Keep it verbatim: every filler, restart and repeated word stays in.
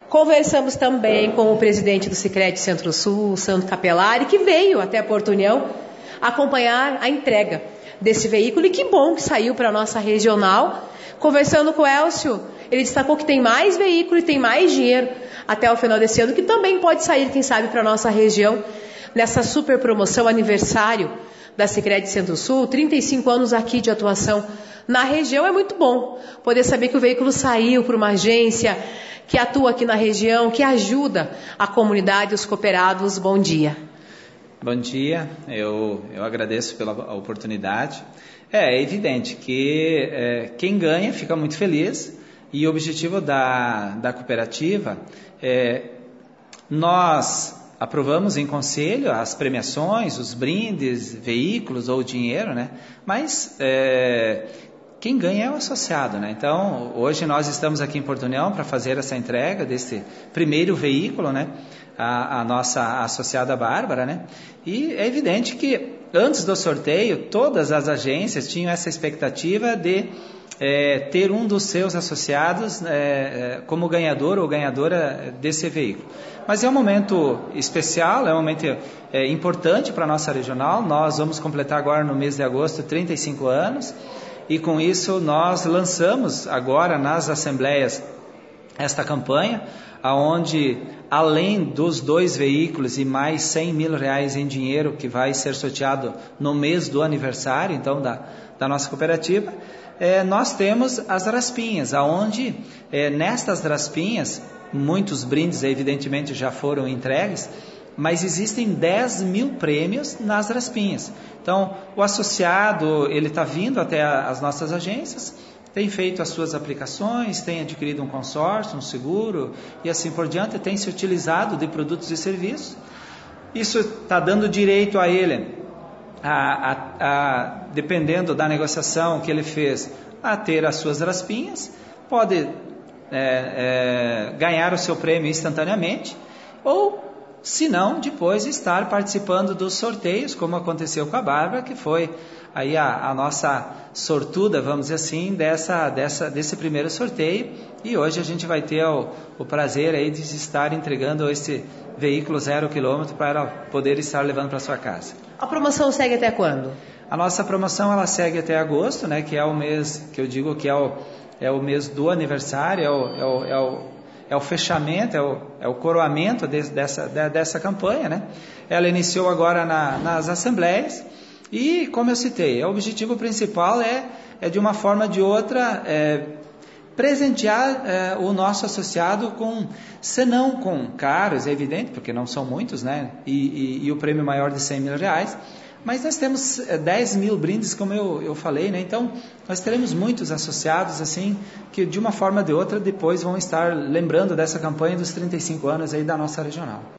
Conversamos também com o presidente do Sicredi Centro-Sul, Sandro Capelari, que veio até Porto União acompanhar a entrega desse veículo, e que bom que saiu para a nossa regional. Conversando com o Elcio, ele destacou que tem mais veículo e tem mais dinheiro até o final desse ano, que também pode sair, quem sabe, para a nossa região, nessa super promoção aniversário da Sicredi Centro-Sul, trinta e cinco anos aqui de atuação na região. É muito bom poder saber que o veículo saiu para uma agência que atua aqui na região, que ajuda a comunidade, os cooperados. Bom dia. Bom dia, eu, eu agradeço pela oportunidade. É, é evidente que é, quem ganha fica muito feliz, e o objetivo da, da cooperativa é, nós aprovamos em conselho as premiações, os brindes, veículos ou dinheiro, né? Mas é, quem ganha é o associado, né? Então, hoje nós estamos aqui em Porto União para fazer essa entrega desse primeiro veículo, né? A, a nossa associada Bárbara, né? E é evidente que antes do sorteio, todas as agências tinham essa expectativa de é, ter um dos seus associados é, como ganhador ou ganhadora desse veículo. Mas é um momento especial, é um momento é, importante para a nossa regional. Nós vamos completar agora no mês de agosto trinta e cinco anos, e com isso nós lançamos agora nas assembleias esta campanha, aonde além dos dois veículos e mais cem mil reais em dinheiro que vai ser sorteado no mês do aniversário, então, da, da nossa cooperativa, é, nós temos as raspinhas, aonde é, nestas raspinhas, muitos brindes evidentemente já foram entregues, mas existem dez mil prêmios nas raspinhas. Então, o associado, ele está vindo até as nossas agências, tem feito as suas aplicações, tem adquirido um consórcio, um seguro e assim por diante, tem se utilizado de produtos e serviços. Isso está dando direito a ele, a, a, a, dependendo da negociação que ele fez, a ter as suas raspinhas, pode é, é, ganhar o seu prêmio instantaneamente, ou, se não, depois estar participando dos sorteios, como aconteceu com a Bárbara, que foi aí a, a nossa sortuda, vamos dizer assim, dessa, dessa, desse primeiro sorteio, e hoje a gente vai ter o, o prazer aí de estar entregando esse veículo zero quilômetro para ela poder estar levando para sua casa. A promoção segue até quando? A nossa promoção ela segue até agosto, né, que é o mês que eu digo que é o, é o mês do aniversário, é o, é o, é o, é o fechamento, é o, é o coroamento de, dessa, de, dessa campanha, né? Ela iniciou agora na, nas assembleias. E, como eu citei, o objetivo principal é, é de uma forma ou de outra, é, presentear é, o nosso associado com, se não com caros, é evidente, porque não são muitos, né? E, e, e o prêmio maior de cem mil reais, mas nós temos dez mil brindes, como eu, eu falei, né? Então, nós teremos muitos associados, assim, que de uma forma ou de outra depois vão estar lembrando dessa campanha dos trinta e cinco anos aí da nossa regional.